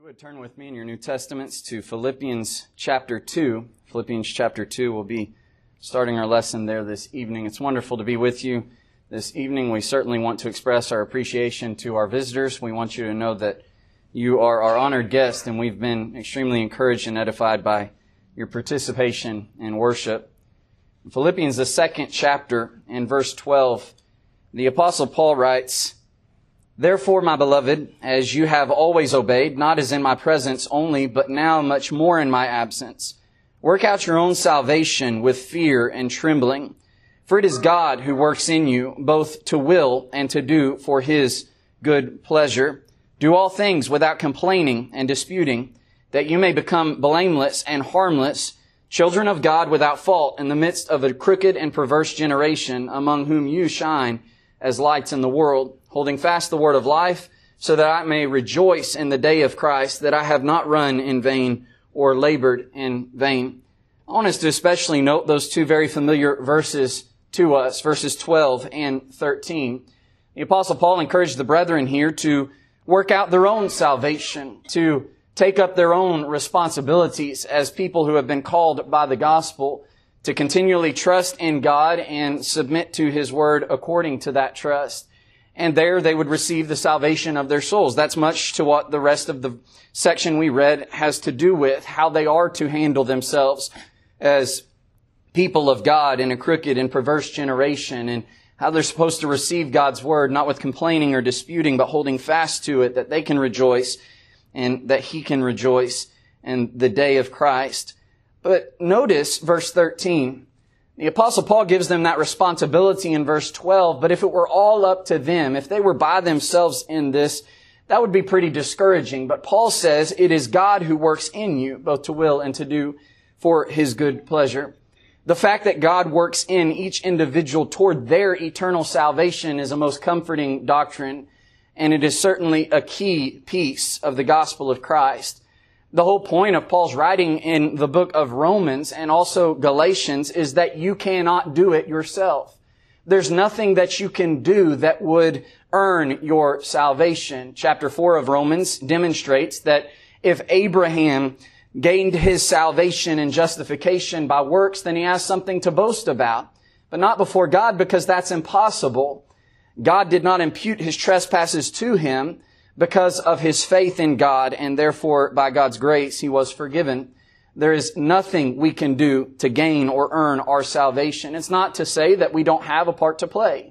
would turn with me in your New Testaments to Philippians chapter 2. Philippians chapter 2 will be starting our lesson there this evening. It's wonderful to be with you this evening. We certainly want to express our appreciation to our visitors. We want you to know that you are our honored guest, and we've been extremely encouraged and edified by your participation in worship. In Philippians, the second chapter, in verse 12, the Apostle Paul writes, "Therefore, my beloved, as you have always obeyed, not as in my presence only, but now much more in my absence, work out your own salvation with fear and trembling. For it is God who works in you, both to will and to do for His good pleasure. Do all things without complaining and disputing, that you may become blameless and harmless, children of God without fault in the midst of a crooked and perverse generation, among whom you shine as lights in the world, holding fast the word of life, so that I may rejoice in the day of Christ, that I have not run in vain or labored in vain." I want us to especially note those two very familiar verses to us, verses 12 and 13. The Apostle Paul encouraged the brethren here to work out their own salvation, to take up their own responsibilities as people who have been called by the gospel, to continually trust in God and submit to His word according to that trust. And there they would receive the salvation of their souls. That's much to what the rest of the section we read has to do with, how they are to handle themselves as people of God in a crooked and perverse generation, and how they're supposed to receive God's word, not with complaining or disputing, but holding fast to it, that they can rejoice and that He can rejoice in the day of Christ. But notice verse 13. The Apostle Paul gives them that responsibility in verse 12, but if it were all up to them, if they were by themselves in this, that would be pretty discouraging. But Paul says it is God who works in you, both to will and to do for His good pleasure. The fact that God works in each individual toward their eternal salvation is a most comforting doctrine, and it is certainly a key piece of the gospel of Christ. The whole point of Paul's writing in the book of Romans and also Galatians is that you cannot do it yourself. There's nothing that you can do that would earn your salvation. Chapter 4 of Romans demonstrates that if Abraham gained his salvation and justification by works, then he has something to boast about, but not before God, because that's impossible. God did not impute his trespasses to him because of his faith in God, and therefore, by God's grace, he was forgiven. There is nothing we can do to gain or earn our salvation. It's not to say that we don't have a part to play,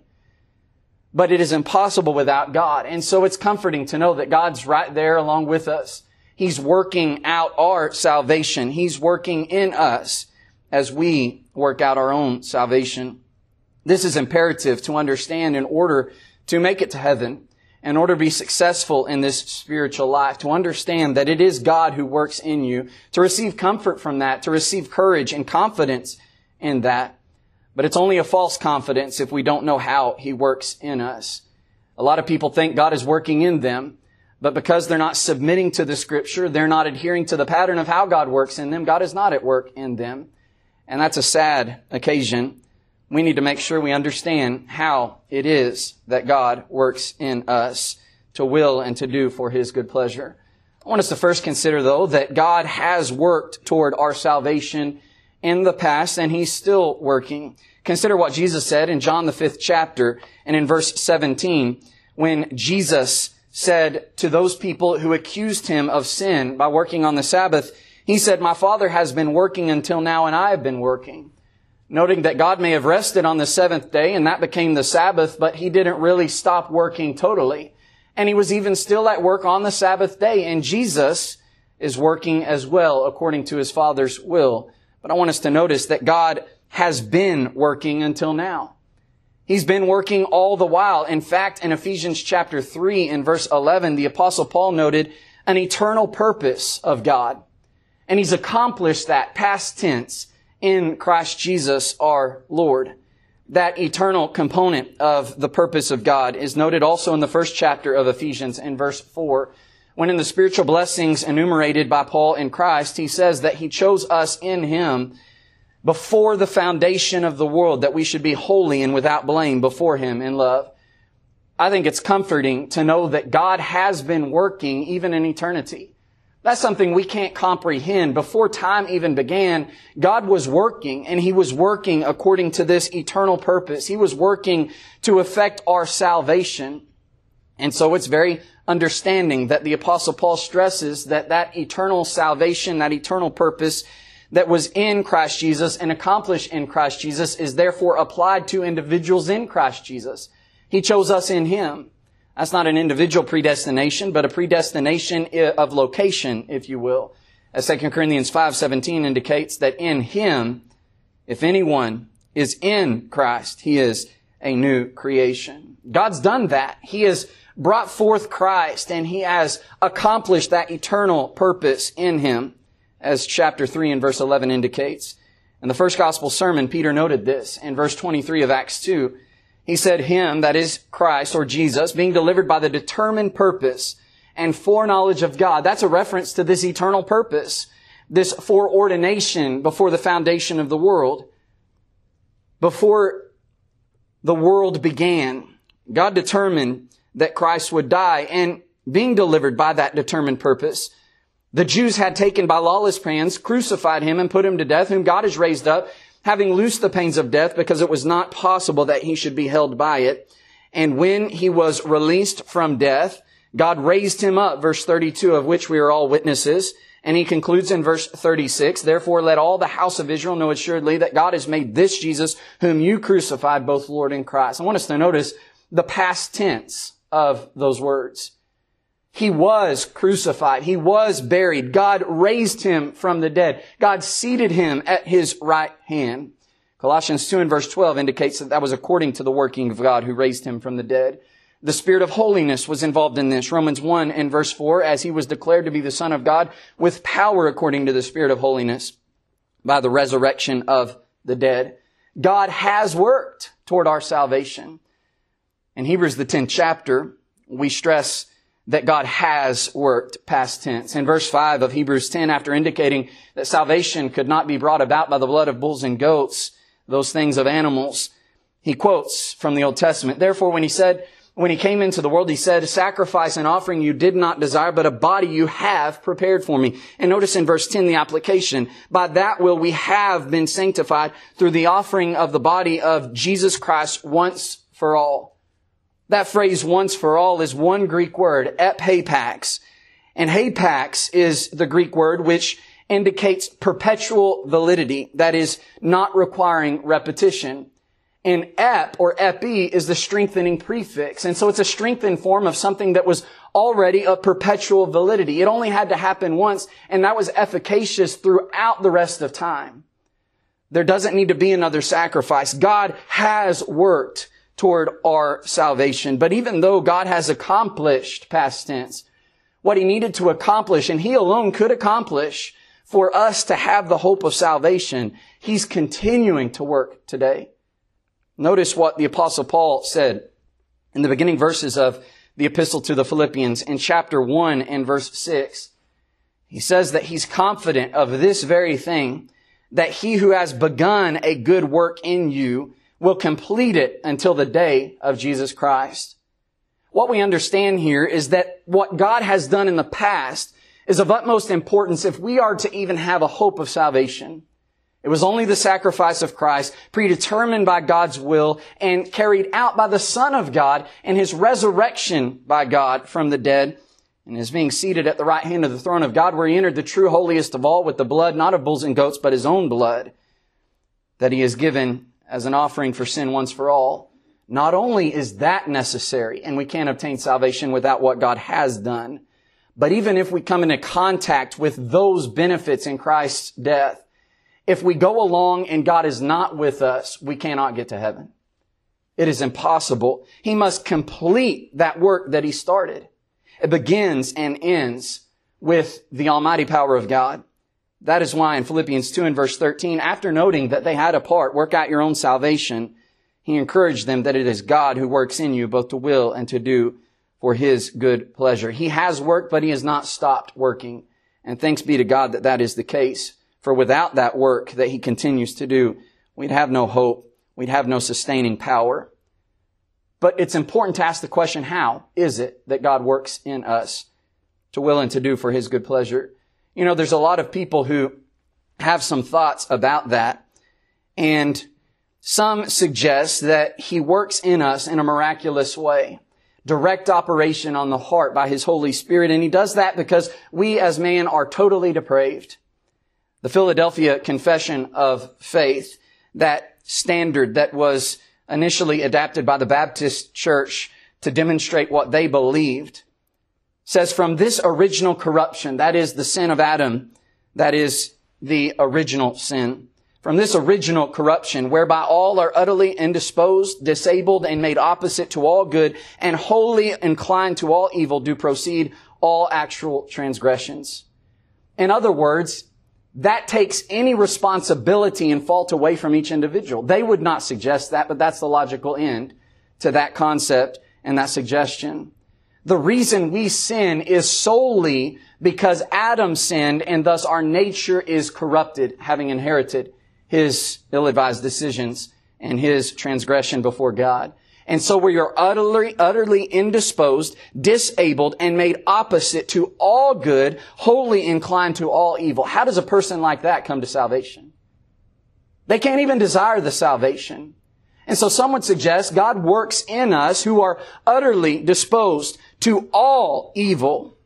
but it is impossible without God. And so it's comforting to know that God's right there along with us. He's working out our salvation. He's working in us as we work out our own salvation. This is imperative to understand in order to make it to heaven, in order to be successful in this spiritual life, to understand that it is God who works in you, to receive comfort from that, to receive courage and confidence in that. But it's only a false confidence if we don't know how He works in us. A lot of people think God is working in them, but because they're not submitting to the Scripture, they're not adhering to the pattern of how God works in them, God is not at work in them. And that's a sad occasion. We need to make sure we understand how it is that God works in us to will and to do for His good pleasure. I want us to first consider, though, that God has worked toward our salvation in the past, and He's still working. Consider what Jesus said in John the 5th chapter and in verse 17, when Jesus said to those people who accused Him of sin by working on the Sabbath, He said, "My Father has been working until now, and I have been working." Noting that God may have rested on the seventh day, and that became the Sabbath, but He didn't really stop working totally. And He was even still at work on the Sabbath day, and Jesus is working as well according to His Father's will. But I want us to notice that God has been working until now. He's been working all the while. In fact, in Ephesians chapter 3 and verse 11, the Apostle Paul noted an eternal purpose of God. And He's accomplished that, past tense, in Christ Jesus our Lord. That eternal component of the purpose of God is noted also in the first chapter of Ephesians in verse 4, when in the spiritual blessings enumerated by Paul in Christ, he says that He chose us in Him before the foundation of the world, that we should be holy and without blame before Him in love. I think it's comforting to know that God has been working even in eternity. That's something we can't comprehend. Before time even began, God was working, and He was working according to this eternal purpose. He was working to effect our salvation. And so it's very understanding that the Apostle Paul stresses that eternal salvation, that eternal purpose that was in Christ Jesus and accomplished in Christ Jesus is therefore applied to individuals in Christ Jesus. He chose us in Him. That's not an individual predestination, but a predestination of location, if you will. As 2 Corinthians 5:17 indicates that in Him, if anyone is in Christ, he is a new creation. God's done that. He has brought forth Christ, and He has accomplished that eternal purpose in Him, as chapter 3 and verse 11 indicates. In the first gospel sermon, Peter noted this. In verse 23 of Acts 2, he said, Him, that is Christ or Jesus, being delivered by the determined purpose and foreknowledge of God. That's a reference to this eternal purpose, this foreordination before the foundation of the world. Before the world began, God determined that Christ would die, and being delivered by that determined purpose, the Jews had taken by lawless hands, crucified Him and put Him to death, whom God has raised up, having loosed the pains of death, because it was not possible that He should be held by it. And when He was released from death, God raised Him up, verse 32, of which we are all witnesses. And He concludes in verse 36, Therefore let all the house of Israel know assuredly that God has made this Jesus, whom you crucified, both Lord and Christ. I want us to notice the past tense of those words. He was crucified. He was buried. God raised Him from the dead. God seated Him at His right hand. Colossians 2 and verse 12 indicates that was according to the working of God who raised Him from the dead. The Spirit of holiness was involved in this. Romans 1 and verse 4, as He was declared to be the Son of God with power according to the Spirit of holiness by the resurrection of the dead. God has worked toward our salvation. In Hebrews, the 10th chapter, we stress that God has worked, past tense. In verse 5 of Hebrews 10, after indicating that salvation could not be brought about by the blood of bulls and goats, those things of animals, he quotes from the Old Testament. Therefore, when He came into the world, He said, "A sacrifice and offering you did not desire, but a body you have prepared for me." And notice in verse 10 the application. By that will we have been sanctified through the offering of the body of Jesus Christ once for all. That phrase, once for all, is one Greek word, ephapax. And hapax is the Greek word which indicates perpetual validity, that is, not requiring repetition. And ep, or epi, is the strengthening prefix. And so it's a strengthened form of something that was already of perpetual validity. It only had to happen once, and that was efficacious throughout the rest of time. There doesn't need to be another sacrifice. God has worked toward our salvation. But even though God has accomplished, past tense, what He needed to accomplish, and He alone could accomplish for us to have the hope of salvation, He's continuing to work today. Notice what the Apostle Paul said in the beginning verses of the Epistle to the Philippians in chapter 1 and verse 6. He says that he's confident of this very thing, that He who has begun a good work in you will complete it until the day of Jesus Christ. What we understand here is that what God has done in the past is of utmost importance if we are to even have a hope of salvation. It was only the sacrifice of Christ, predetermined by God's will and carried out by the Son of God and His resurrection by God from the dead, and His being seated at the right hand of the throne of God, where He entered the true holiest of all with the blood, not of bulls and goats, but His own blood, that He has given as an offering for sin once for all. Not only is that necessary, and we can't obtain salvation without what God has done, but even if we come into contact with those benefits in Christ's death, if we go along and God is not with us, we cannot get to heaven. It is impossible. He must complete that work that He started. It begins and ends with the almighty power of God. That is why in Philippians 2 and verse 13, after noting that they had a part, work out your own salvation, he encouraged them that it is God who works in you both to will and to do for His good pleasure. He has worked, but He has not stopped working. And thanks be to God that that is the case. For without that work that He continues to do, we'd have no hope. We'd have no sustaining power. But it's important to ask the question, how is it that God works in us? to will and to do for His good pleasure. You know, there's a lot of people who have some thoughts about that. And some suggest that He works in us in a miraculous way. Direct operation on the heart by His Holy Spirit. And He does that because we as man are totally depraved. The Philadelphia Confession of Faith, that standard that was initially adapted by the Baptist Church to demonstrate what they believed, says from this original corruption, that is the sin of Adam, that is the original sin. From this original corruption, whereby all are utterly indisposed, disabled, and made opposite to all good, and wholly inclined to all evil, do proceed all actual transgressions. In other words, that takes any responsibility and fault away from each individual. They would not suggest that, but that's the logical end to that concept and that suggestion. The reason we sin is solely because Adam sinned, and thus our nature is corrupted, having inherited his ill-advised decisions and his transgression before God. And so we are utterly indisposed, disabled, and made opposite to all good, wholly inclined to all evil. How does a person like that come to salvation? They can't even desire the salvation. And so some would suggest God works in us who are utterly disposed to all evil.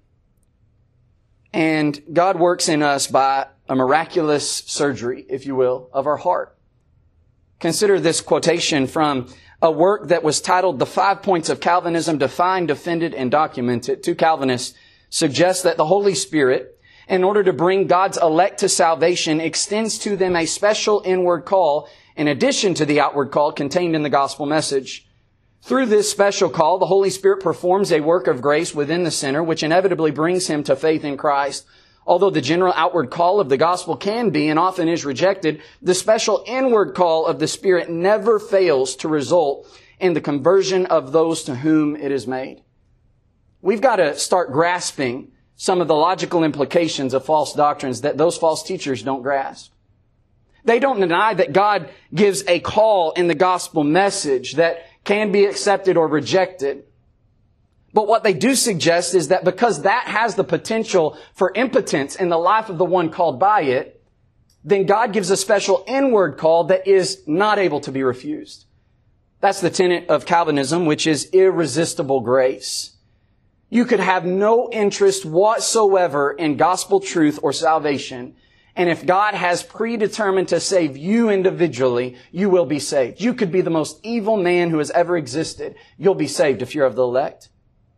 And God works in us by a miraculous surgery, if you will, of our heart. Consider this quotation from a work that was titled The 5 Points of Calvinism, Defined, Defended, and Documented. Two Calvinists suggest that the Holy Spirit, in order to bring God's elect to salvation, extends to them a special inward call in addition to the outward call contained in the gospel message. Through this special call, the Holy Spirit performs a work of grace within the sinner, which inevitably brings him to faith in Christ. Although the general outward call of the gospel can be and often is rejected, the special inward call of the Spirit never fails to result in the conversion of those to whom it is made. We've got to start grasping some of the logical implications of false doctrines that those false teachers don't grasp. They don't deny that God gives a call in the gospel message that can be accepted or rejected. But what they do suggest is that because that has the potential for impotence in the life of the one called by it, then God gives a special inward call that is not able to be refused. That's the tenet of Calvinism, which is irresistible grace. You could have no interest whatsoever in gospel truth or salvation, and if God has predetermined to save you individually, you will be saved. You could be the most evil man who has ever existed. You'll be saved if you're of the elect.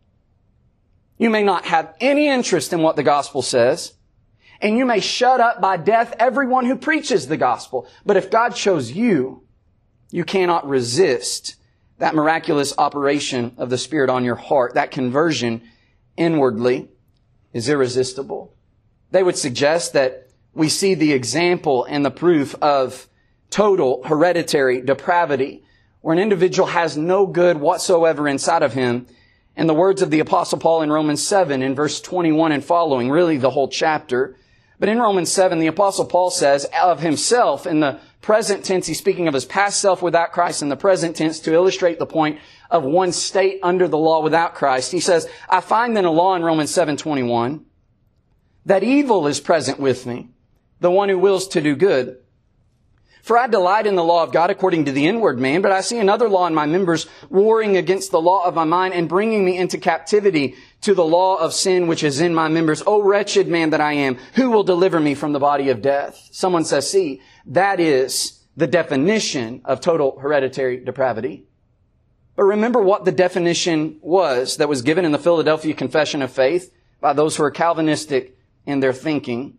You may not have any interest in what the gospel says, and you may shut up by death everyone who preaches the gospel. But if God chose you, you cannot resist that miraculous operation of the Spirit on your heart. That conversion inwardly is irresistible. They would suggest that we see the example and the proof of total hereditary depravity, where an individual has no good whatsoever inside of him. In the words of the Apostle Paul in Romans 7 in verse 21 and following, really the whole chapter. But in Romans 7, the Apostle Paul says of himself, in the present tense, he's speaking of his past self without Christ in the present tense to illustrate the point of one state under the law without Christ. He says, I find then a law in Romans 7:21 that evil is present with me, the one who wills to do good. For I delight in the law of God according to the inward man, but I see another law in my members warring against the law of my mind and bringing me into captivity to the law of sin which is in my members. O wretched man that I am, who will deliver me from the body of death? Someone says, see, that is the definition of total hereditary depravity. But remember what the definition was that was given in the Philadelphia Confession of Faith by those who are Calvinistic in their thinking.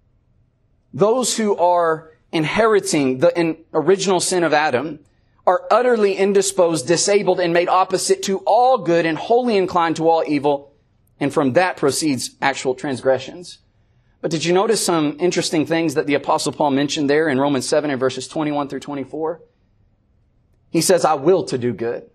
Those who are inheriting the original sin of Adam are utterly indisposed, disabled, and made opposite to all good and wholly inclined to all evil. And from that proceeds actual transgressions. But did you notice some interesting things that the Apostle Paul mentioned there in Romans 7 and verses 21 through 24? He says, I will to do good.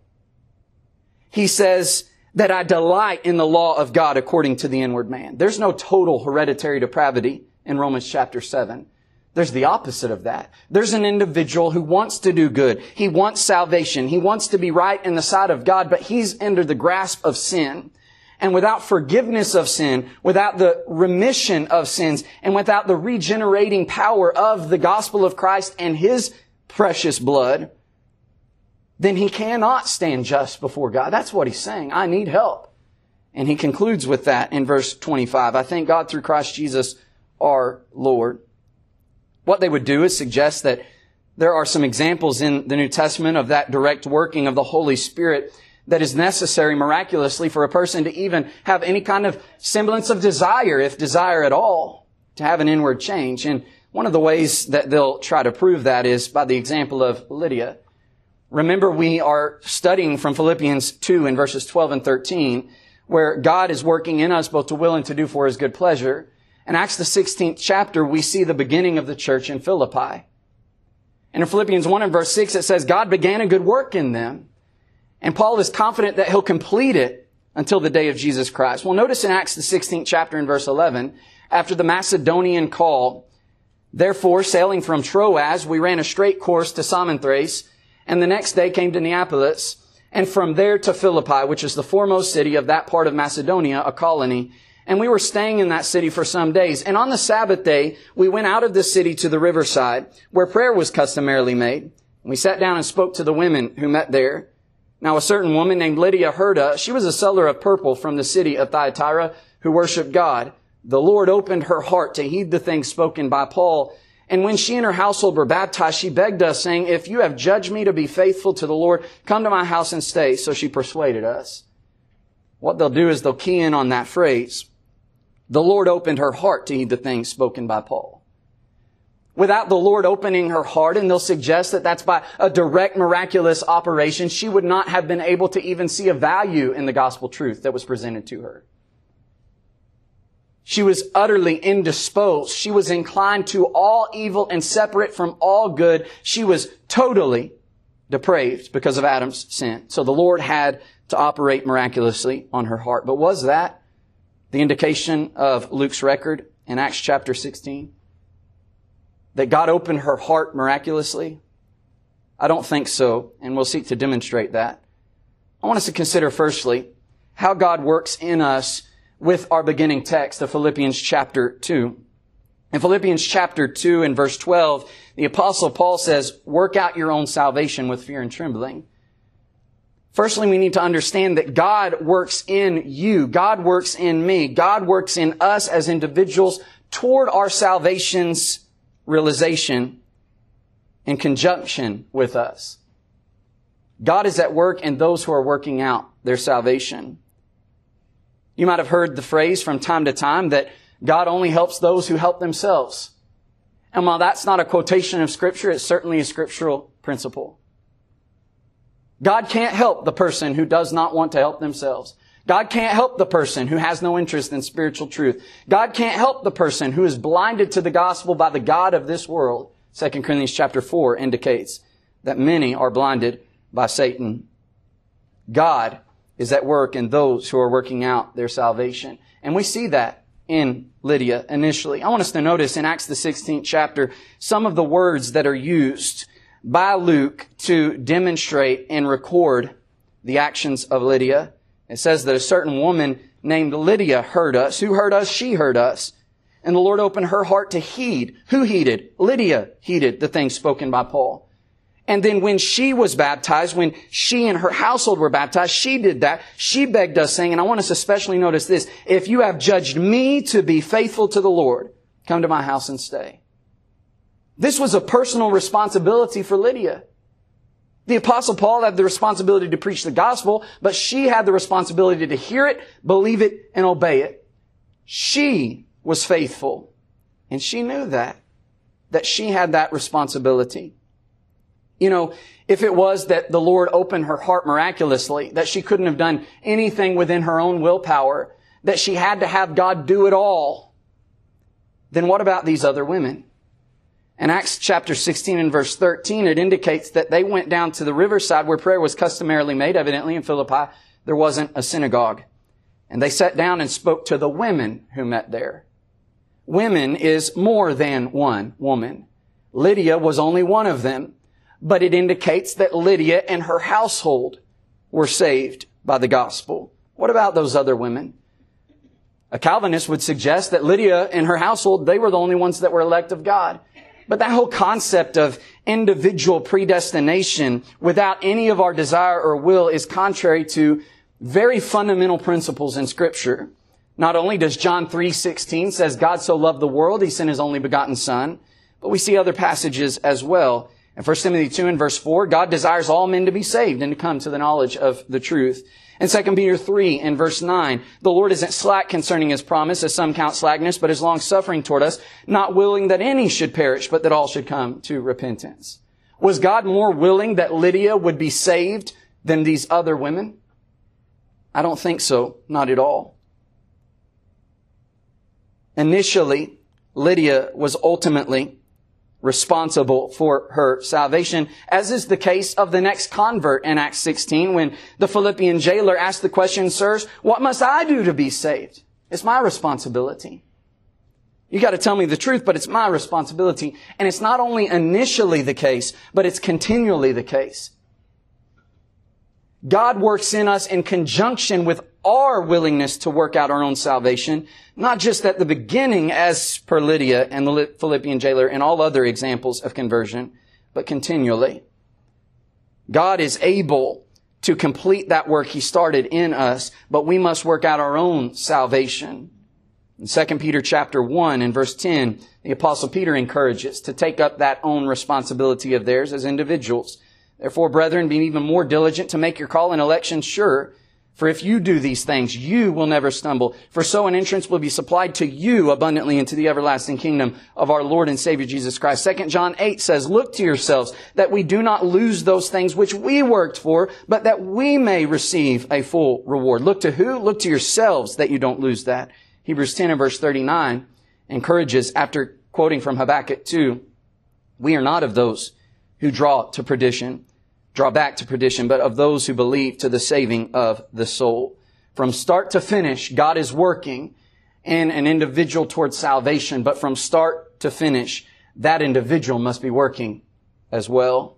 He says that I delight in the law of God according to the inward man. There's no total hereditary depravity in Romans chapter 7. There's the opposite of that. There's an individual who wants to do good. He wants salvation. He wants to be right in the sight of God, but he's under the grasp of sin. and without forgiveness of sin, without the remission of sins, and without the regenerating power of the gospel of Christ and His precious blood, then he cannot stand just before God. That's what he's saying. I need help. And he concludes with that in verse 25. I thank God through Christ Jesus our Lord. What they would do is suggest that there are some examples in the New Testament of that direct working of the Holy Spirit that is necessary miraculously for a person to even have any kind of semblance of desire, if desire at all, to have an inward change. And one of the ways that they'll try to prove that is by the example of Lydia. Remember, we are studying from Philippians 2 in verses 12 and 13, where God is working in us both to will and to do for His good pleasure. In Acts the 16th chapter, we see the beginning of the church in Philippi. And in Philippians 1 and verse 6, it says, God began a good work in them. And Paul is confident that he'll complete it until the day of Jesus Christ. Well, notice in Acts the 16th chapter in verse 11, after the Macedonian call, therefore, sailing from Troas, we ran a straight course to Samothrace, and the next day came to Neapolis, and from there to Philippi, which is the foremost city of that part of Macedonia, a colony. And we were staying in that city for some days. And on the Sabbath day, we went out of the city to the riverside, where prayer was customarily made. We sat down and spoke to the women who met there. Now a certain woman named Lydia heard us. She was a seller of purple from the city of Thyatira who worshiped God. The Lord opened her heart to heed the things spoken by Paul. And when she and her household were baptized, she begged us, saying, if you have judged me to be faithful to the Lord, come to my house and stay. So she persuaded us. What they'll do is they'll key in on that phrase. The Lord opened her heart to heed the things spoken by Paul. Without the Lord opening her heart, and they'll suggest that that's by a direct miraculous operation, she would not have been able to even see a value in the gospel truth that was presented to her. She was utterly indisposed. She was inclined to all evil and separate from all good. She was totally depraved because of Adam's sin. So the Lord had to operate miraculously on her heart. But was that the indication of Luke's record in Acts chapter 16? That God opened her heart miraculously? I don't think so, and we'll seek to demonstrate that. I want us to consider firstly how God works in us with our beginning text of Philippians chapter 2. In Philippians chapter 2 and verse 12, the Apostle Paul says, work out your own salvation with fear and trembling. Firstly, we need to understand that God works in you. God works in me. God works in us as individuals toward our salvation's realization in conjunction with us. God is at work in those who are working out their salvation. You might have heard the phrase from time to time that God only helps those who help themselves. And while that's not a quotation of Scripture, it's certainly a scriptural principle. God can't help the person who does not want to help themselves. God can't help the person who has no interest in spiritual truth. God can't help the person who is blinded to the gospel by the god of this world. 2 Corinthians chapter 4 indicates that many are blinded by Satan. God is at work in those who are working out their salvation. And we see that in Lydia initially. I want us to notice in Acts the 16th chapter some of the words that are used by Luke to demonstrate and record the actions of Lydia. It says that a certain woman named Lydia heard us. Who heard us? She heard us. And the Lord opened her heart to heed. Who heeded? Lydia heeded the things spoken by Paul. And then when she was baptized, when she and her household were baptized, she did that. She begged us, saying, and I want us to especially notice this, if you have judged me to be faithful to the Lord, come to my house and stay. This was a personal responsibility for Lydia. The Apostle Paul had the responsibility to preach the gospel, but she had the responsibility to hear it, believe it, and obey it. She was faithful, and she knew that she had that responsibility. You know, if it was that the Lord opened her heart miraculously, that she couldn't have done anything within her own willpower, that she had to have God do it all, then what about these other women? In Acts chapter 16 and verse 13, it indicates that they went down to the riverside where prayer was customarily made. Evidently in Philippi, there wasn't a synagogue. And they sat down and spoke to the women who met there. Women is more than one woman. Lydia was only one of them. But it indicates that Lydia and her household were saved by the gospel. What about those other women? A Calvinist would suggest that Lydia and her household, they were the only ones that were elect of God. But that whole concept of individual predestination without any of our desire or will is contrary to very fundamental principles in Scripture. Not only does John 3:16 says God so loved the world, He sent His only begotten Son, but we see other passages as well. In 1 Timothy 2 and verse 4, God desires all men to be saved and to come to the knowledge of the truth. In 2 Peter 3 and verse 9, the Lord isn't slack concerning His promise, as some count slackness, but is long-suffering toward us, not willing that any should perish, but that all should come to repentance. Was God more willing that Lydia would be saved than these other women? I don't think so. Not at all. Initially, Lydia was ultimately responsible for her salvation, as is the case of the next convert in Acts 16, when the Philippian jailer asked the question, "Sirs, what must I do to be saved?" It's my responsibility. You got to tell me the truth, but it's my responsibility. And it's not only initially the case, but it's continually the case. God works in us in conjunction with our willingness to work out our own salvation, not just at the beginning as per Lydia and the Philippian jailer and all other examples of conversion, but continually. God is able to complete that work He started in us, but we must work out our own salvation. In 2 Peter chapter 1 and verse 10, the Apostle Peter encourages to take up that own responsibility of theirs as individuals. Therefore, brethren, be even more diligent to make your call and election sure. For if you do these things, you will never stumble. For so an entrance will be supplied to you abundantly into the everlasting kingdom of our Lord and Savior Jesus Christ. 2 John 8 says, look to yourselves that we do not lose those things which we worked for, but that we may receive a full reward. Look to who? Look to yourselves that you don't lose that. Hebrews 10 and verse 39 encourages, after quoting from Habakkuk 2, we are not of those who draw back to perdition, but of those who believe to the saving of the soul. From start to finish, God is working in an individual towards salvation, but from start to finish, that individual must be working as well.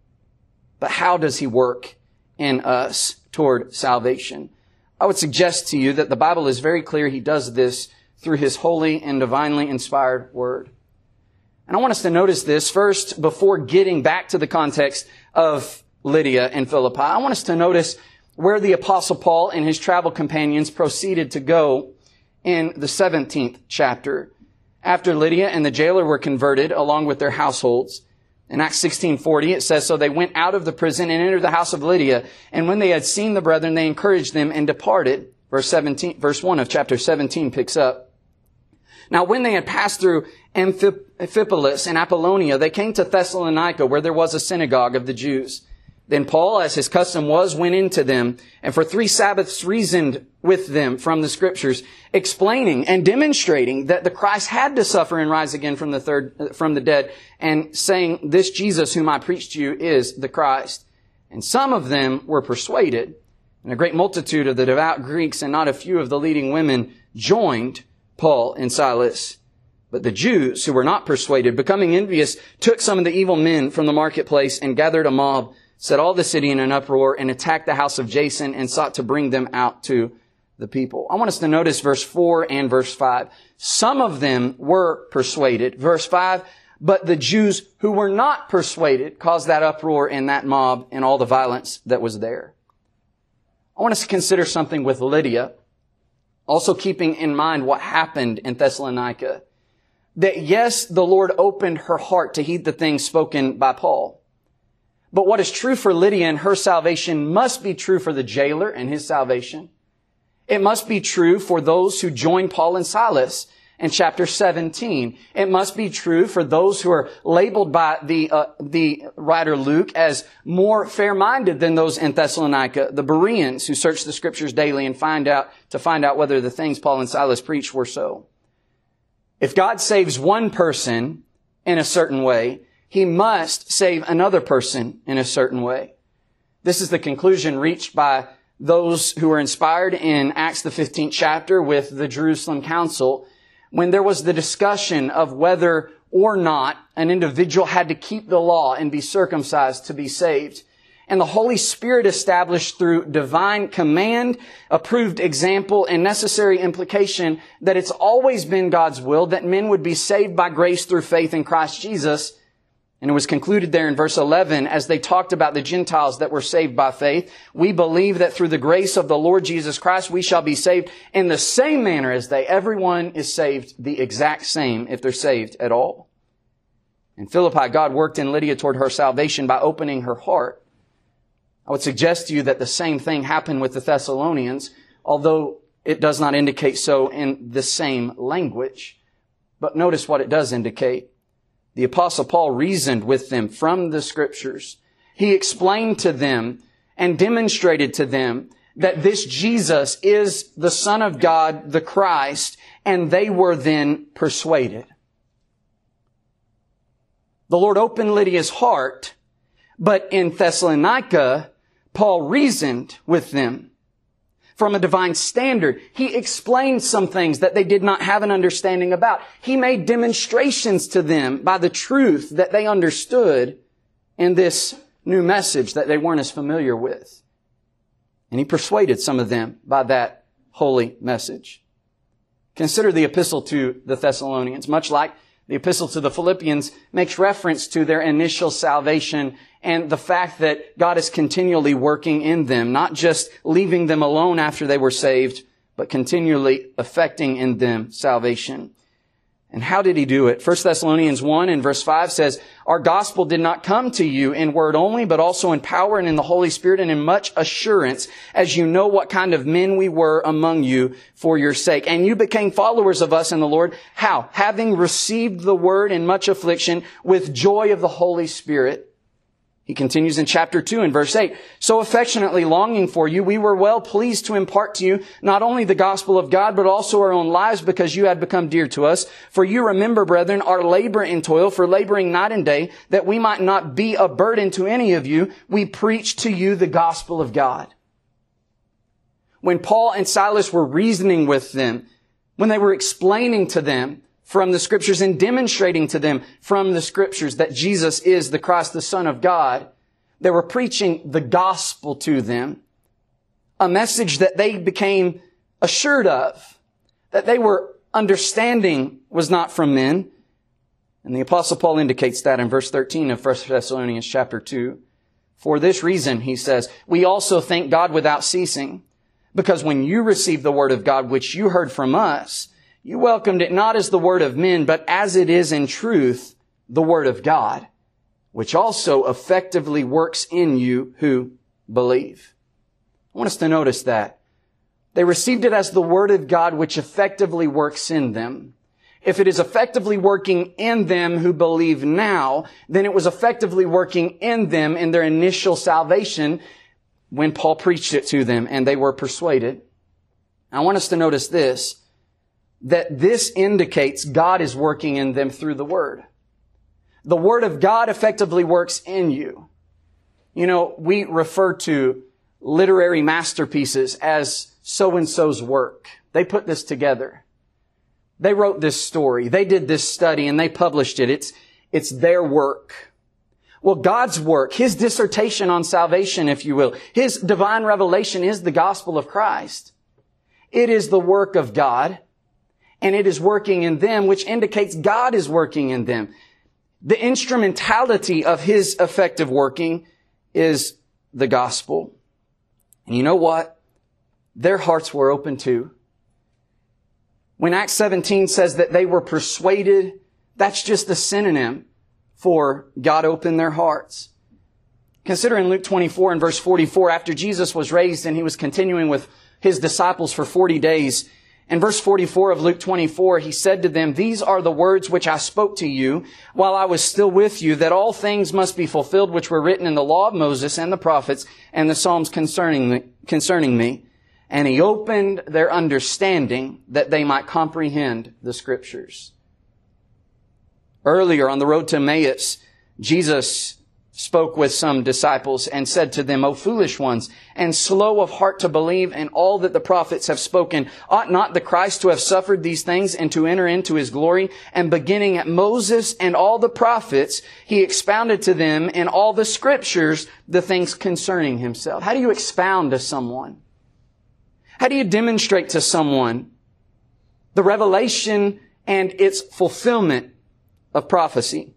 But how does He work in us toward salvation? I would suggest to you that the Bible is very clear He does this through His holy and divinely inspired Word. And I want us to notice this first before getting back to the context of Lydia and Philippi. I want us to notice where the Apostle Paul and his travel companions proceeded to go in the 17th chapter. After Lydia and the jailer were converted along with their households, in Acts 16:40 it says, so they went out of the prison and entered the house of Lydia. And when they had seen the brethren, they encouraged them and departed. Verse 1 of chapter 17 picks up. Now when they had passed through Amphipolis and Apollonia, they came to Thessalonica, where there was a synagogue of the Jews. Then Paul, as his custom was, went into them, and for 3 Sabbaths reasoned with them from the Scriptures, explaining and demonstrating that the Christ had to suffer and rise again from the dead, and saying, this Jesus whom I preach to you is the Christ. And some of them were persuaded, and a great multitude of the devout Greeks and not a few of the leading women joined Paul and Silas. But the Jews, who were not persuaded, becoming envious, took some of the evil men from the marketplace and gathered a mob, set all the city in an uproar, and attacked the house of Jason and sought to bring them out to the people. I want us to notice verse 4 and verse 5. Some of them were persuaded. Verse 5, but the Jews who were not persuaded caused that uproar and that mob and all the violence that was there. I want us to consider something with Lydia, also keeping in mind what happened in Thessalonica. That yes, the Lord opened her heart to heed the things spoken by Paul. But what is true for Lydia and her salvation must be true for the jailer and his salvation. It must be true for those who joined Paul and Silas in chapter 17. It must be true for those who are labeled by the writer Luke as more fair-minded than those in Thessalonica, the Bereans who search the Scriptures daily and find out whether the things Paul and Silas preached were so. If God saves one person in a certain way, He must save another person in a certain way. This is the conclusion reached by those who were inspired in Acts the 15th chapter with the Jerusalem Council, when there was the discussion of whether or not an individual had to keep the law and be circumcised to be saved. and the Holy Spirit established through divine command, approved example, and necessary implication that it's always been God's will that men would be saved by grace through faith in Christ Jesus. And it was concluded there in verse 11 as they talked about the Gentiles that were saved by faith. We believe that through the grace of the Lord Jesus Christ, we shall be saved in the same manner as they. Everyone is saved the exact same if they're saved at all. In Philippi, God worked in Lydia toward her salvation by opening her heart. I would suggest to you that the same thing happened with the Thessalonians, although it does not indicate so in the same language. But notice what it does indicate. The Apostle Paul reasoned with them from the Scriptures. He explained to them and demonstrated to them that this Jesus is the Son of God, the Christ, and they were then persuaded. The Lord opened Lydia's heart, but in Thessalonica, Paul reasoned with them from a divine standard. He explained some things that they did not have an understanding about. He made demonstrations to them by the truth that they understood in this new message that they weren't as familiar with. And he persuaded some of them by that holy message. Consider the epistle to the Thessalonians. Much like the epistle to the Philippians makes reference to their initial salvation and the fact that God is continually working in them, not just leaving them alone after they were saved, but continually effecting in them salvation. And how did He do it? 1 Thessalonians 1 and verse 5 says, "Our gospel did not come to you in word only, but also in power and in the Holy Spirit and in much assurance, as you know what kind of men we were among you for your sake. And you became followers of us in the Lord." How? "Having received the word in much affliction with joy of the Holy Spirit." He continues in chapter 2 and verse 8. "So affectionately longing for you, we were well pleased to impart to you not only the gospel of God, but also our own lives, because you had become dear to us. For you remember, brethren, our labor and toil, for laboring night and day, that we might not be a burden to any of you. We preach to you the gospel of God." When Paul and Silas were reasoning with them, when they were explaining to them from the Scriptures and demonstrating to them from the Scriptures that Jesus is the Christ, the Son of God, they were preaching the gospel to them, a message that they became assured of, that they were understanding was not from men. And the Apostle Paul indicates that in verse 13 of 1 Thessalonians chapter 2. "For this reason," he says, "we also thank God without ceasing, because when you received the word of God, which you heard from us, you welcomed it not as the word of men, but as it is in truth, the word of God, which also effectively works in you who believe." I want us to notice that. They received it as the word of God, which effectively works in them. If it is effectively working in them who believe now, then it was effectively working in them in their initial salvation when Paul preached it to them and they were persuaded. I want us to notice this, that this indicates God is working in them through the Word. The Word of God effectively works in you. You know, we refer to literary masterpieces as so-and-so's work. They put this together. They wrote this story. They did this study and they published it. It's their work. Well, God's work, His dissertation on salvation, if you will, His divine revelation is the gospel of Christ. It is the work of God. And it is working in them, which indicates God is working in them. The instrumentality of His effective working is the gospel. And you know what? Their hearts were open too. When Acts 17 says that they were persuaded, that's just a synonym for God opened their hearts. Consider in Luke 24 and verse 44, after Jesus was raised and He was continuing with His disciples for 40 days, in verse 44 of Luke 24, He said to them, "These are the words which I spoke to you while I was still with you, that all things must be fulfilled which were written in the law of Moses and the prophets and the Psalms concerning me. And He opened their understanding that they might comprehend the Scriptures." Earlier on the road to Emmaus, Jesus spoke with some disciples and said to them, O foolish ones, and slow of heart to believe in all that the prophets have spoken, ought not the Christ to have suffered these things and to enter into his glory? And beginning at Moses and all the prophets, he expounded to them in all the scriptures the things concerning himself. How do you expound to someone? How do you demonstrate to someone the revelation and its fulfillment of prophecy?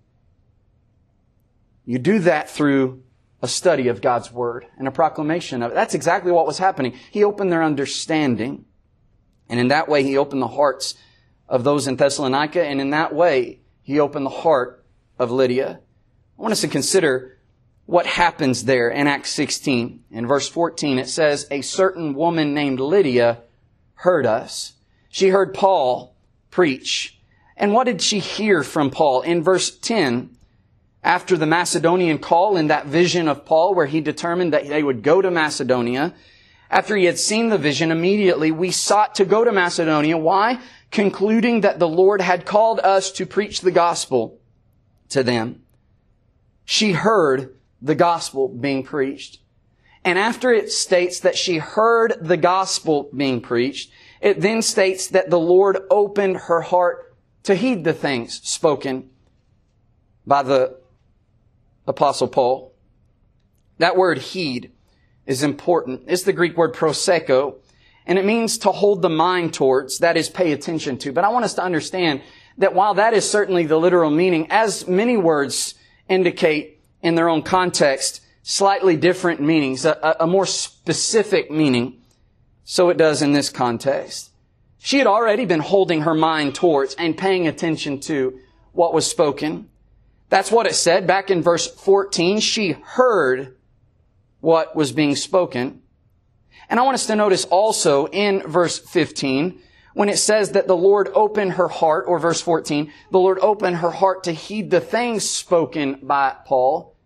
You do that through a study of God's Word and a proclamation of it. That's exactly what was happening. He opened their understanding. And in that way, He opened the hearts of those in Thessalonica. And in that way, He opened the heart of Lydia. I want us to consider what happens there in Acts 16. In verse 14, it says, a certain woman named Lydia heard us. She heard Paul preach. And what did she hear from Paul? In verse 10, after the Macedonian call in that vision of Paul where he determined that they would go to Macedonia, after he had seen the vision, immediately we sought to go to Macedonia. Why? Concluding that the Lord had called us to preach the gospel to them. She heard the gospel being preached. And after it states that she heard the gospel being preached, it then states that the Lord opened her heart to heed the things spoken by the Apostle Paul. That word heed is important. It's the Greek word proseko, and it means to hold the mind towards, that is, pay attention to. But I want us to understand that while that is certainly the literal meaning, as many words indicate in their own context, slightly different meanings, a more specific meaning, so it does in this context. She had already been holding her mind towards and paying attention to what was spoken. That's what it said back in verse 14. She heard what was being spoken. And I want us to notice also in verse 15, when it says that the Lord opened her heart, or verse 14, the Lord opened her heart to heed the things spoken by Paul.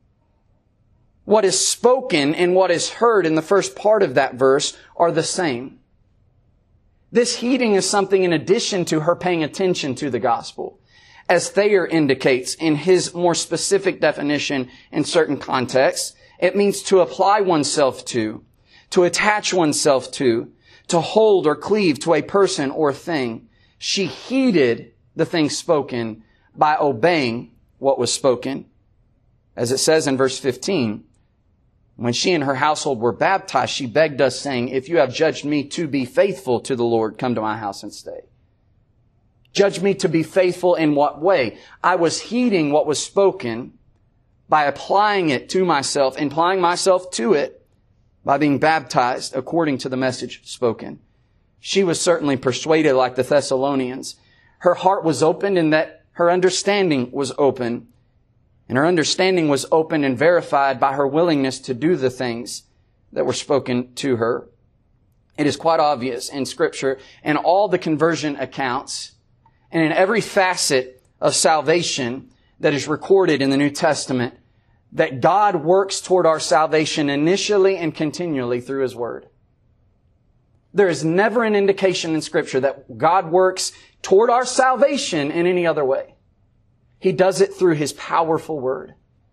What is spoken and what is heard in the first part of that verse are the same. This heeding is something in addition to her paying attention to the gospel. As Thayer indicates in his more specific definition in certain contexts, it means to apply oneself to attach oneself to hold or cleave to a person or thing. She heeded the things spoken by obeying what was spoken. As it says in verse 15, when she and her household were baptized, she begged us, saying, if you have judged me to be faithful to the Lord, come to my house and stay. Judge me to be faithful in what way? I was heeding what was spoken by applying it to myself, applying myself to it by being baptized according to the message spoken. She was certainly persuaded like the Thessalonians. Her heart was opened in that her understanding was open. And her understanding was open and verified by her willingness to do the things that were spoken to her. It is quite obvious in Scripture and all the conversion accounts and in every facet of salvation that is recorded in the New Testament that God works toward our salvation initially and continually through His Word. There is never an indication in Scripture that God works toward our salvation in any other way. He does it through His powerful Word.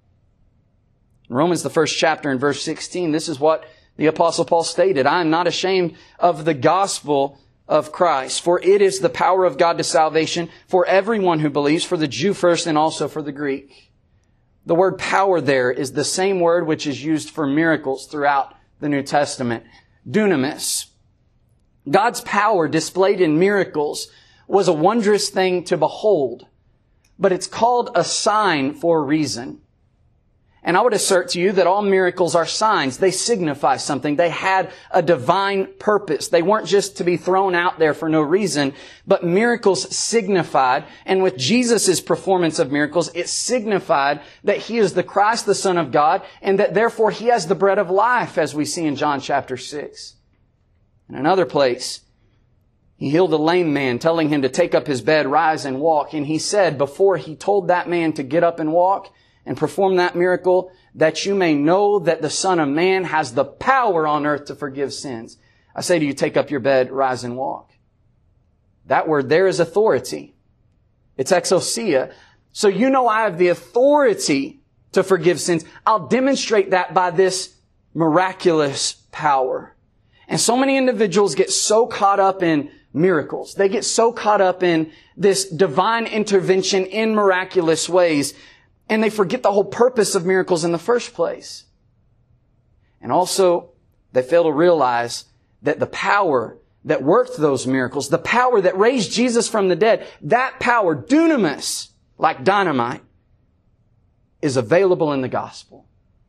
In Romans, the first chapter in verse 16, this is what the Apostle Paul stated. I am not ashamed of the gospel of Christ, for it is the power of God to salvation for everyone who believes, for the Jew first and also for the Greek. The word power there is the same word which is used for miracles throughout the New Testament. Dunamis. God's power displayed in miracles was a wondrous thing to behold, but it's called a sign for a reason. And I would assert to you that all miracles are signs. They signify something. They had a divine purpose. They weren't just to be thrown out there for no reason, but miracles signified, and with Jesus' performance of miracles, it signified that He is the Christ, the Son of God, and that therefore He has the bread of life, as we see in John chapter 6. In another place, He healed a lame man, telling him to take up his bed, rise and walk. And He said, before He told that man to get up and walk and perform that miracle, that you may know that the Son of Man has the power on earth to forgive sins. I say to you, take up your bed, rise and walk. That word there is authority. It's exousia. So you know I have the authority to forgive sins. I'll demonstrate that by this miraculous power. And so many individuals get so caught up in miracles. They get so caught up in this divine intervention in miraculous ways, and they forget the whole purpose of miracles in the first place. And also, they fail to realize that the power that worked those miracles, the power that raised Jesus from the dead, that power, dunamis, like dynamite, is available in the gospel.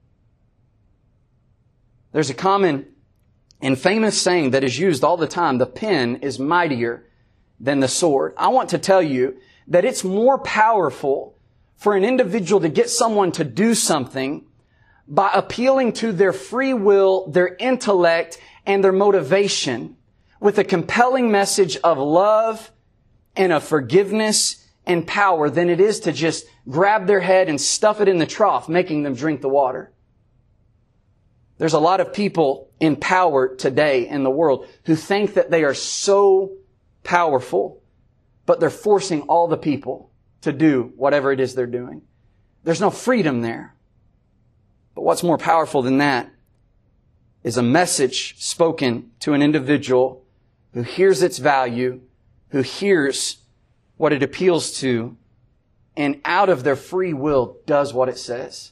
There's a common and famous saying that is used all the time: the pen is mightier than the sword. I want to tell you that it's more powerful for an individual to get someone to do something by appealing to their free will, their intellect, and their motivation with a compelling message of love and of forgiveness and power than it is to just grab their head and stuff it in the trough, making them drink the water. There's a lot of people in power today in the world who think that they are so powerful, but they're forcing all the people to do whatever it is they're doing. There's no freedom there. But what's more powerful than that is a message spoken to an individual who hears its value, who hears what it appeals to, and out of their free will does what it says.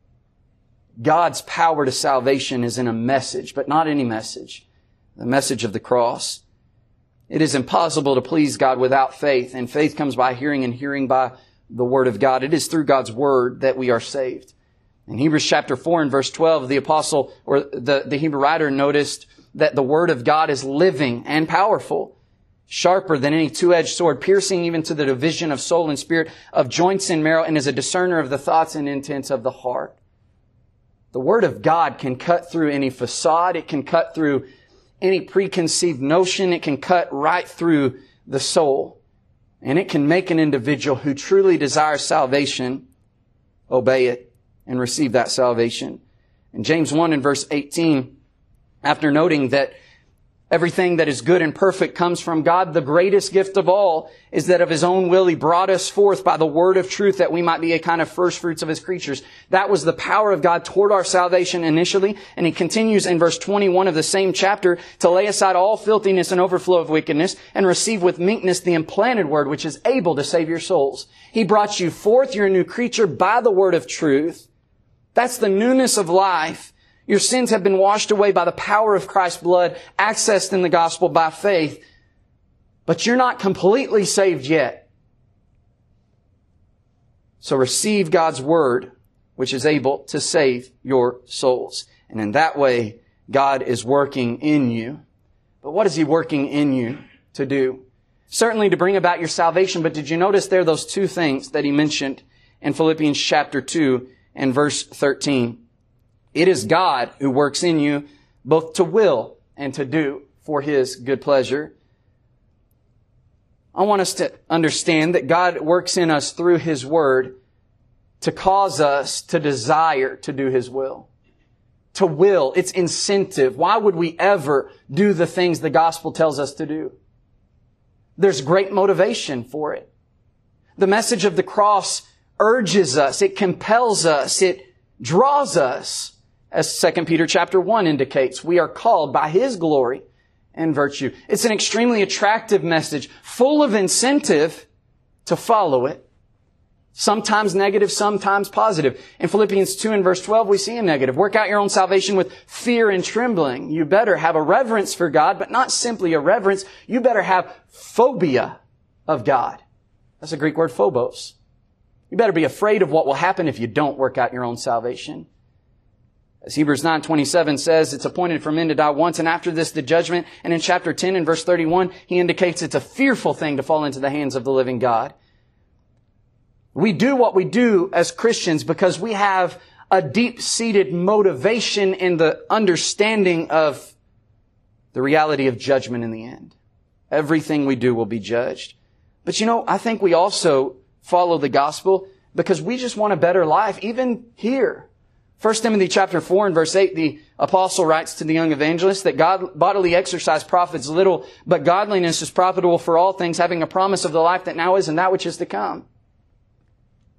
God's power to salvation is in a message, but not any message. The message of the cross. It is impossible to please God without faith, and faith comes by hearing, and hearing by the Word of God. It is through God's Word that we are saved. In Hebrews chapter 4 and verse 12, the apostle or the Hebrew writer noticed that the Word of God is living and powerful, sharper than any two-edged sword, piercing even to the division of soul and spirit, of joints and marrow, and is a discerner of the thoughts and intents of the heart. The Word of God can cut through any facade. It can cut through any preconceived notion. It can cut right through the soul. And it can make an individual who truly desires salvation obey it and receive that salvation. In James 1 and verse 18, after noting that everything that is good and perfect comes from God, the greatest gift of all is that of His own will He brought us forth by the word of truth, that we might be a kind of first fruits of His creatures. That was the power of God toward our salvation initially. And He continues in verse 21 of the same chapter to lay aside all filthiness and overflow of wickedness and receive with meekness the implanted word, which is able to save your souls. He brought you forth. You're a new creature by the word of truth. That's the newness of life. Your sins have been washed away by the power of Christ's blood, accessed in the gospel by faith. But you're not completely saved yet. So receive God's word, which is able to save your souls. And in that way, God is working in you. But what is He working in you to do? Certainly to bring about your salvation, but did you notice there those two things that He mentioned in Philippians chapter 2 and verse 13? It is God who works in you both to will and to do for His good pleasure. I want us to understand that God works in us through His Word to cause us to desire to do His will. To will, it's incentive. Why would we ever do the things the gospel tells us to do? There's great motivation for it. The message of the cross urges us, it compels us, it draws us. As 2 Peter chapter 1 indicates, we are called by His glory and virtue. It's an extremely attractive message, full of incentive to follow it. Sometimes negative, sometimes positive. In Philippians 2 and verse 12, we see a negative. Work out your own salvation with fear and trembling. You better have a reverence for God, but not simply a reverence. You better have phobia of God. That's a Greek word, phobos. You better be afraid of what will happen if you don't work out your own salvation. As Hebrews 9:27 says, it's appointed for men to die once, and after this the judgment. And in chapter 10 and verse 31, he indicates it's a fearful thing to fall into the hands of the living God. We do what we do as Christians because we have a deep-seated motivation in the understanding of the reality of judgment in the end. Everything we do will be judged. But I think we also follow the gospel because we just want a better life, even here. 1 Timothy chapter 4 and verse 8, the apostle writes to the young evangelist that God bodily exercise profits little, but godliness is profitable for all things, having a promise of the life that now is and that which is to come.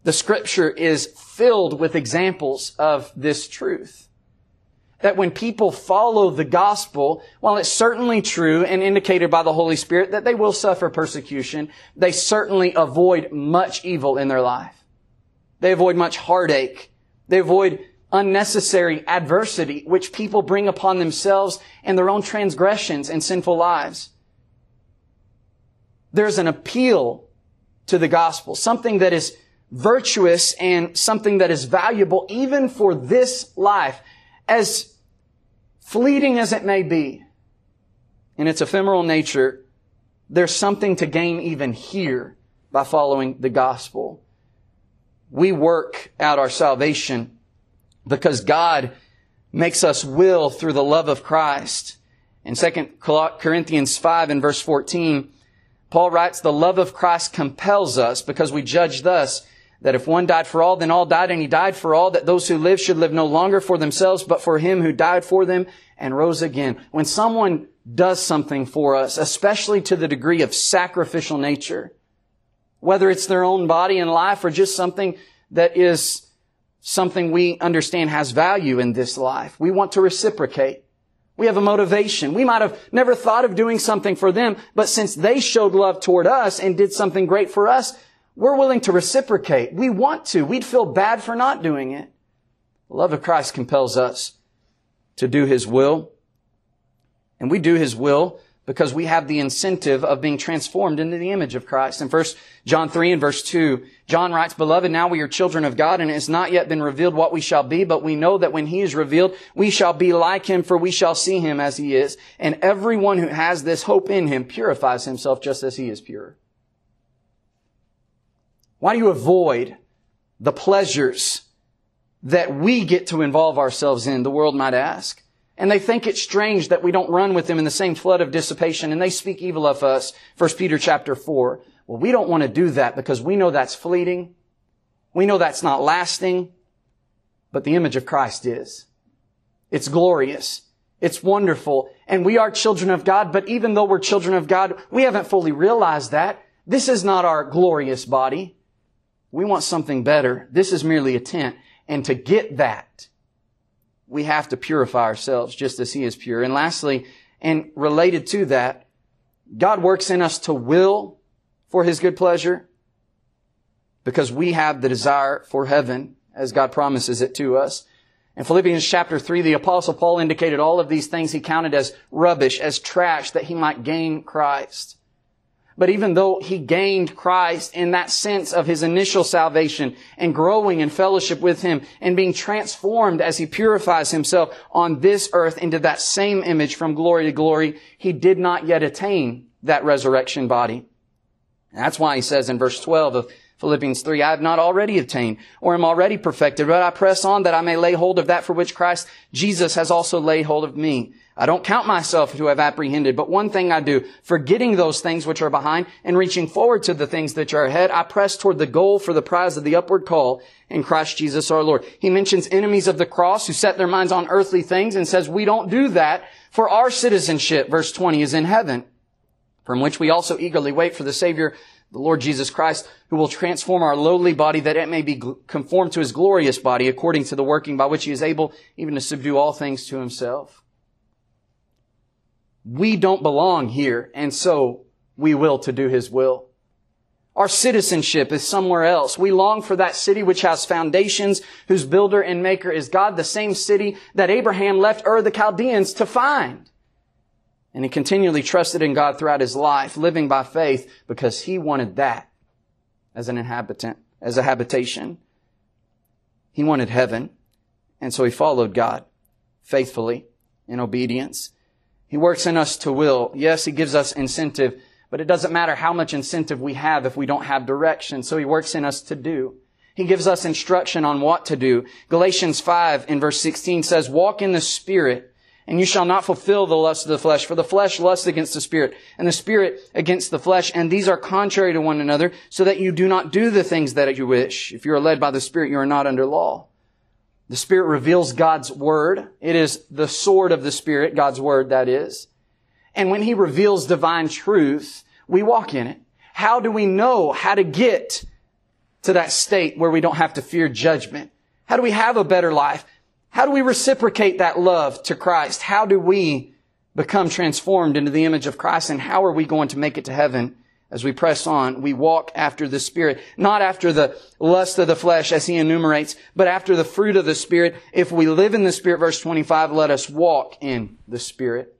The Scripture is filled with examples of this truth. That when people follow the gospel, while it's certainly true and indicated by the Holy Spirit that they will suffer persecution, they certainly avoid much evil in their life. They avoid much heartache. They avoid unnecessary adversity, which people bring upon themselves and their own transgressions and sinful lives. There's an appeal to the gospel, something that is virtuous and something that is valuable even for this life, as fleeting as it may be. In its ephemeral nature, there's something to gain even here by following the gospel. We work out our salvation because God makes us will through the love of Christ. In 2 Corinthians 5 and verse 14, Paul writes, "The love of Christ compels us, because we judge thus, that if one died for all, then all died, and He died for all, that those who live should live no longer for themselves, but for Him who died for them and rose again." When someone does something for us, especially to the degree of sacrificial nature, whether it's their own body and life or just something that is something we understand has value in this life, we want to reciprocate. We have a motivation. We might have never thought of doing something for them, but since they showed love toward us and did something great for us, we're willing to reciprocate. We want to. We'd feel bad for not doing it. The love of Christ compels us to do His will. And we do His will because we have the incentive of being transformed into the image of Christ. In 1 John 3 and verse 2, John writes, "Beloved, now we are children of God, and it has not yet been revealed what we shall be, but we know that when He is revealed, we shall be like Him, for we shall see Him as He is. And everyone who has this hope in Him purifies himself just as He is pure." Why do you avoid the pleasures that we get to involve ourselves in, the world might ask? And they think it's strange that we don't run with them in the same flood of dissipation, and they speak evil of us. 1 Peter chapter 4. Well, we don't want to do that because we know that's fleeting. We know that's not lasting. But the image of Christ is. It's glorious. It's wonderful. And we are children of God, but even though we're children of God, we haven't fully realized that. This is not our glorious body. We want something better. This is merely a tent. And to get that, we have to purify ourselves just as He is pure. And lastly, and related to that, God works in us to will for His good pleasure because we have the desire for heaven as God promises it to us. In Philippians chapter 3, the Apostle Paul indicated all of these things he counted as rubbish, as trash, that he might gain Christ. But even though he gained Christ in that sense of his initial salvation and growing in fellowship with Him and being transformed as he purifies himself on this earth into that same image from glory to glory, he did not yet attain that resurrection body. And that's why he says in verse 12 of Philippians 3, "I have not already attained or am already perfected, but I press on that I may lay hold of that for which Christ Jesus has also laid hold of me. I don't count myself to have apprehended, but one thing I do, forgetting those things which are behind and reaching forward to the things that are ahead, I press toward the goal for the prize of the upward call in Christ Jesus our Lord." He mentions enemies of the cross who set their minds on earthly things and says we don't do that, for our citizenship, verse 20, is in heaven, from which we also eagerly wait for the Savior, the Lord Jesus Christ, who will transform our lowly body that it may be conformed to His glorious body according to the working by which He is able even to subdue all things to Himself. We don't belong here, and so we will to do His will. Our citizenship is somewhere else. We long for that city which has foundations, whose builder and maker is God, the same city that Abraham left Ur the Chaldeans to find. And he continually trusted in God throughout his life, living by faith, because he wanted that as an inhabitant, as a habitation. He wanted heaven, and so he followed God faithfully in obedience. He works in us to will. Yes, He gives us incentive, but it doesn't matter how much incentive we have if we don't have direction. So He works in us to do. He gives us instruction on what to do. Galatians 5 in verse 16 says, "Walk in the Spirit, and you shall not fulfill the lust of the flesh. For the flesh lusts against the Spirit, and the Spirit against the flesh. And these are contrary to one another, so that you do not do the things that you wish. If you are led by the Spirit, you are not under law." The Spirit reveals God's Word. It is the sword of the Spirit, God's Word, that is. And when He reveals divine truth, we walk in it. How do we know how to get to that state where we don't have to fear judgment? How do we have a better life? How do we reciprocate that love to Christ? How do we become transformed into the image of Christ? And how are we going to make it to heaven as we press on? We walk after the Spirit, not after the lust of the flesh as he enumerates, but after the fruit of the Spirit. If we live in the Spirit, verse 25, let us walk in the Spirit.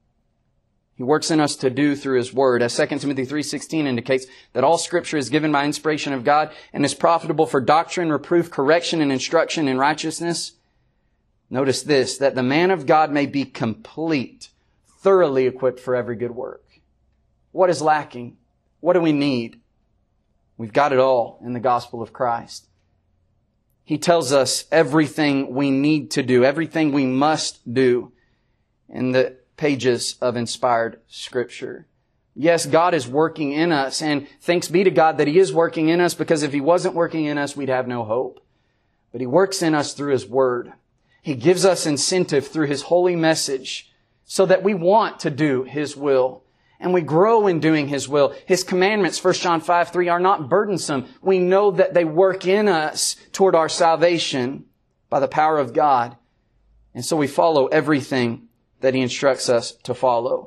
He works in us to do through His Word. As 2 Timothy 3:16 indicates, that all Scripture is given by inspiration of God and is profitable for doctrine, reproof, correction, and instruction in righteousness. Notice this, that the man of God may be complete, thoroughly equipped for every good work. What is lacking? What do we need? We've got it all in the gospel of Christ. He tells us everything we need to do, everything we must do in the pages of inspired Scripture. Yes, God is working in us, and thanks be to God that He is working in us, because if He wasn't working in us, we'd have no hope. But He works in us through His Word. He gives us incentive through His holy message so that we want to do His will. And we grow in doing His will. His commandments, 1 John 5:3, are not burdensome. We know that they work in us toward our salvation by the power of God. And so we follow everything that He instructs us to follow.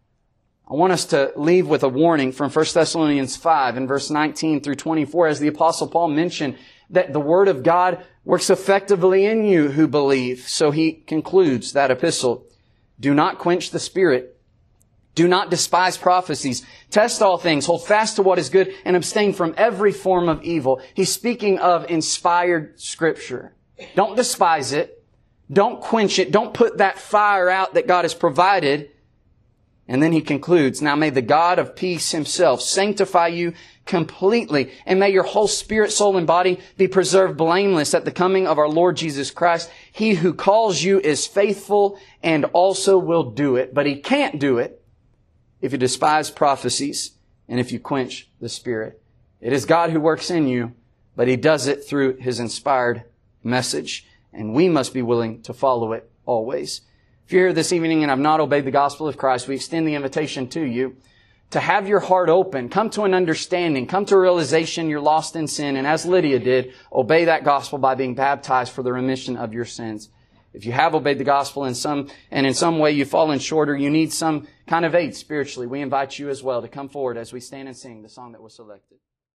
I want us to leave with a warning from 1 Thessalonians 5 in verse 19 through 24, as the Apostle Paul mentioned that the Word of God works effectively in you who believe. So he concludes that epistle. Do not quench the Spirit. Do not despise prophecies. Test all things. Hold fast to what is good and abstain from every form of evil. He's speaking of inspired Scripture. Don't despise it. Don't quench it. Don't put that fire out that God has provided. And then he concludes, now may the God of peace Himself sanctify you completely, and may your whole spirit, soul, and body be preserved blameless at the coming of our Lord Jesus Christ. He who calls you is faithful and also will do it. But He can't do it if you despise prophecies and if you quench the Spirit. It is God who works in you, but He does it through His inspired message. And we must be willing to follow it always. If you're here this evening and have not obeyed the gospel of Christ, we extend the invitation to you to have your heart open, come to an understanding, come to a realization you're lost in sin, and as Lydia did, obey that gospel by being baptized for the remission of your sins. If you have obeyed the gospel in some way you've fallen short, or you need some kind of aid spiritually, we invite you as well to come forward as we stand and sing the song that was selected.